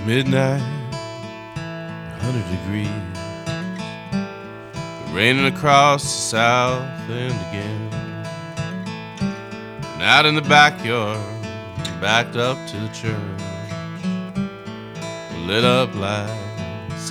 midnight, 100 degrees, raining across the south end again. And out in the backyard, backed up to the church, lit up like